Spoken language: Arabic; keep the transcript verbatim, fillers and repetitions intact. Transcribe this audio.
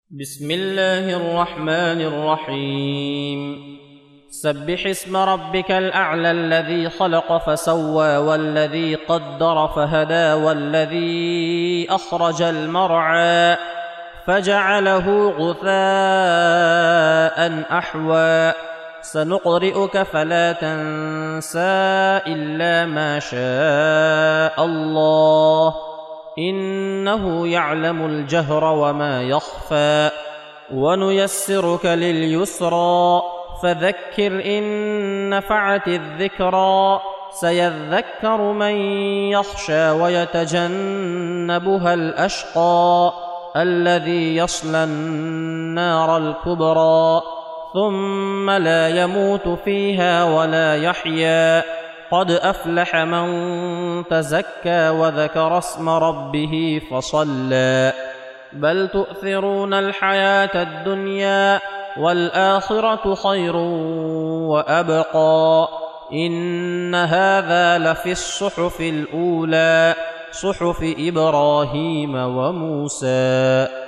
بسم الله الرحمن الرحيم سبح اسم ربك الأعلى الذي خلق فسوى والذي قدر فهدى والذي أخرج المرعى فجعله غثاء أحوى سنقرئك فلا تنسى إلا ما شاء الله إنه يعلم الجهر وما يخفى ونيسرك لليسرى فذكر إن نفعت الذكرى سيذكر من يخشى ويتجنبها الأشقى الذي يصلى النار الكبرى ثم لا يموت فيها ولا يحيا قد أفلح من تزكى وذكر اسم ربه فصلى بل تؤثرون الحياة الدنيا والآخرة خير وأبقى إن هذا لفي الصحف الأولى صحف إبراهيم وموسى.